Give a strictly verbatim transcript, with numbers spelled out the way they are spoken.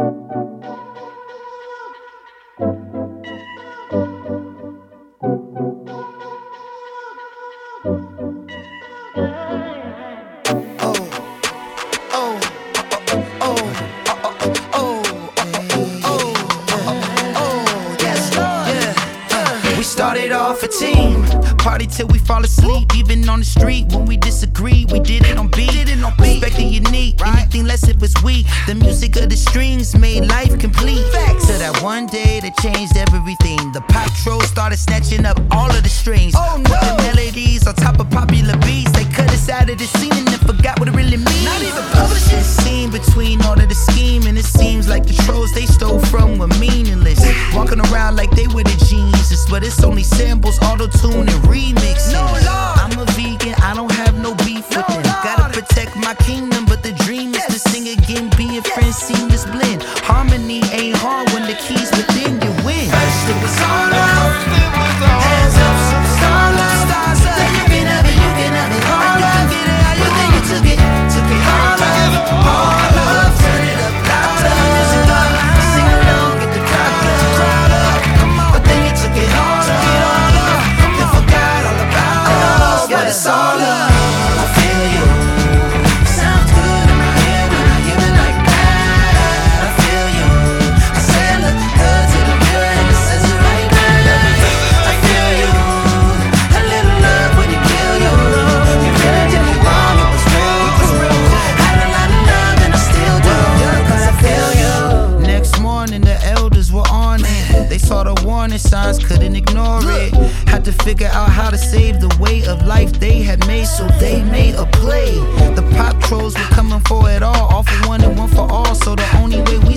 Started off a team, party till we fall asleep. Even on the street when we disagree, we did it on beat. Respect the unique, anything less it was weak. The music of the strings made life complete. So that one day that changed everything. The pop trolls started snatching up all of the strings. Oh no! Put the melodies on top of popular beats. They cut us out of the scene and then forgot what it really means. Not even publishing. Scene between all of the scheme, and it seems like the trolls they stole from were meaningless. Walking around like they were the geniuses, but it's only samples, auto-tune, and remixes. No, Lord. I'm a vegan, I don't have no beef with no, them. Lord. Gotta protect my kingdom, but the dream is yes. to sing again, being friends, seamless blend. Harmony ain't hard when the keys within you win. First it was all love, hands up, superstar love. Say you can have it, you can have it, all love. Get it how you think you took it, took it all love, all love. Turn it up louder, music up, sing along, get the crowd up, come on. But then you took it all. But it's all love, I feel you. Sounds good in my head when I hear it like that. I feel you. I say I look good to the mirror and it says it right back. I feel you. A little love when you kill you. You really did me wrong, it was real. Had a lot of love and I still do, cause I feel you. Next morning the elders were on it. They saw the warning signs, couldn't ignore it. Had to figure out how to save the way of life they had made, so they made a play. The pop trolls were coming for it all, all for one and one for all. So the only way we